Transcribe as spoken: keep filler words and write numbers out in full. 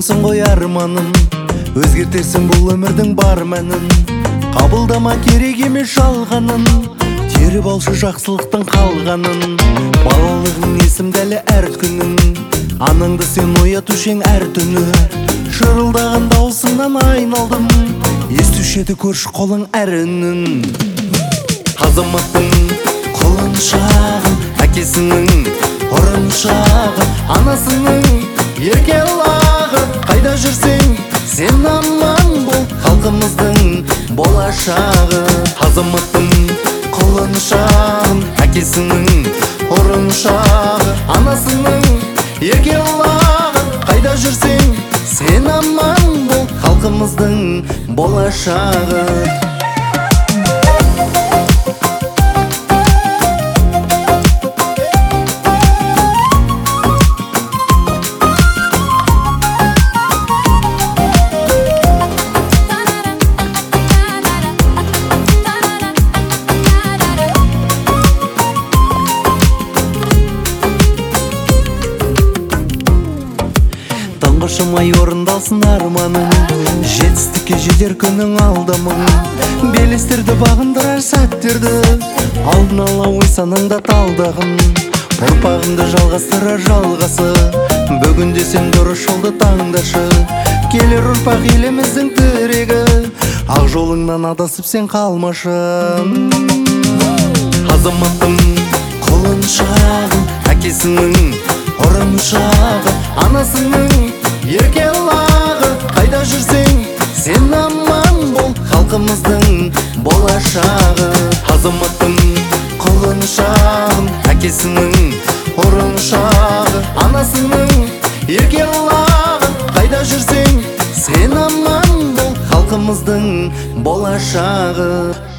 боласың ғой арманым, өзгертерсің бұл өмірдің бар мәнін. Қабылдама керек емес жалғанын, теріп алшы жақсылықтың қалғанын. Балалығың есімде әлі әр күнің, анаңды сен оятушы ең әр түні. Шырылдаған даусыңнан айналдым, естуші еді көрші қолың әр үнін. Азаматтың құлыншағын, әкесінің ұрыншағын, анасының ерке лағы. Қайда жүрсең сен аман бол, халқымыздың болашағы. Азаматтың құлыншағын, әкесінің ұрыншағы, анасының ерке лағы. Қайда жүрсең сен аман бол, халқымыздың болашағы. Тұңғышымай орындалсын арманың, жетістікке жетер күнің алдамың. Белестерді бағындырар сәттерді, алдын ала ой санаңда талдағын. Ұрпағыңды жалғастырар жалғасы, бүгінде сен дұрыс жолды таңдашы. Келер ұрпақ еліміздің тірегі, ақ жолыңнан адасып сен қалмашы. Азаматтың құлыншағын, әкесінің ұрыншағы, анасының ерке лағы. Қайда жүрсең сен аман бол, халқымыздың болашағы. Азаматтың құлыншағын, әкесінің ұрыншағы, анасының ерке лағы. Қайда жүрсең сен аман бол, халқымыздың болашағы.